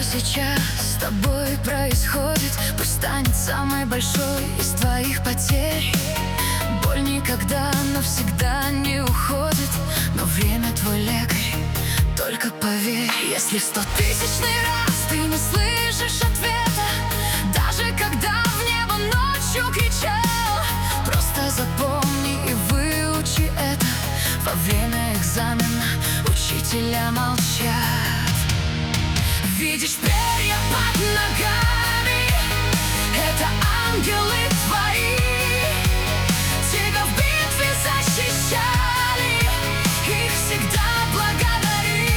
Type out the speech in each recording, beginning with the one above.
сейчас с тобой происходит, пусть станет самой большой из твоих потерь. Боль никогда навсегда не уходит, но время твой лекарь, только поверь. Если в 100-тысячный раз ты не слышишь ответа, даже когда в небо ночью кричал, просто запомни и выучи это: во время экзамена учителя молчат. Видишь перья под ногами? Это ангелы твои. Тебя в битве защищали, их всегда благодари.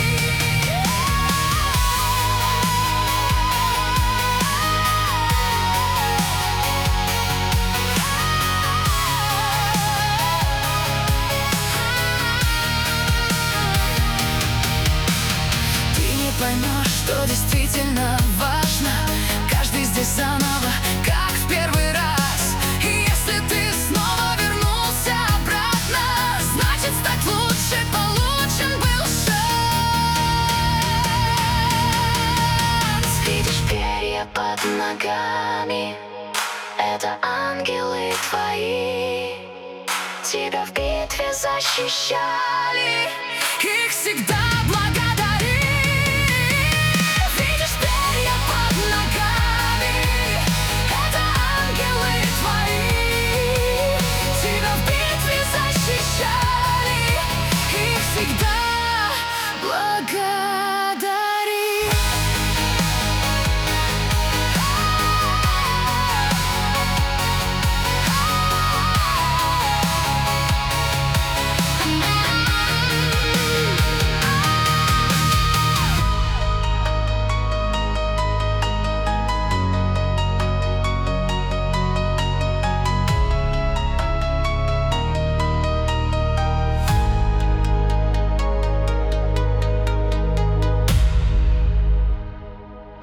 Ты не поймешь, что действительно важно. Каждый здесь заново, как в первый раз. И если ты снова вернулся обратно, значит, стать лучше получен был шанс. Видишь перья под ногами? Это ангелы твои. Тебя в битве защищали, их всегда